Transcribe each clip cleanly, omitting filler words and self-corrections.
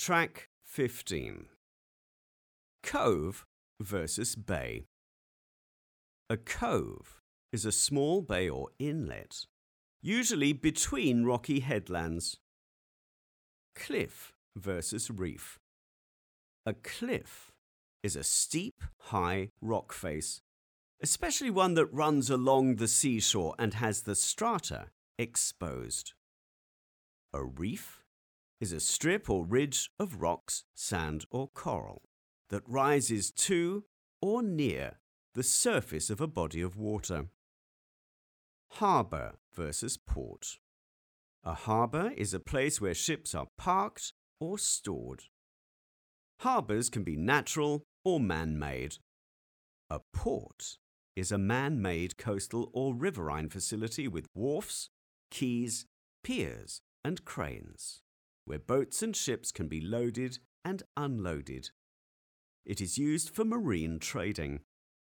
Track 15. Cove versus bay. A cove is a small bay or inlet, usually between rocky headlands. Cliff versus reef. A cliff is a steep, high rock face, especially one that runs along the seashore and has the strata exposed. A reef is a strip or ridge of rocks, sand or coral that rises to or near the surface of a body of water. Harbour versus port. A harbour is a place where ships are parked or stored. Harbours can be natural or man-made. A port is a man-made coastal or riverine facility with wharfs, quays, piers, and cranes, where boats and ships can be loaded and unloaded. It is used for marine trading.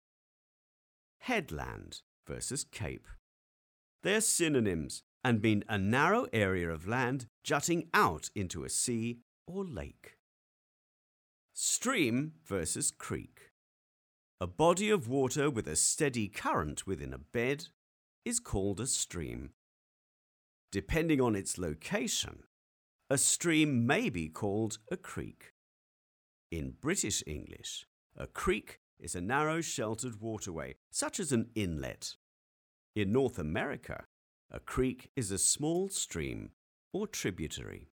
Headland versus cape. They are synonyms and mean a narrow area of land jutting out into a sea or lake. Stream versus creek. A body of water with a steady current within a bed is called a stream. Depending on its location, a stream may be called a creek. In British English, a creek is a narrow sheltered waterway, such as an inlet. In North America, a creek is a small stream or tributary.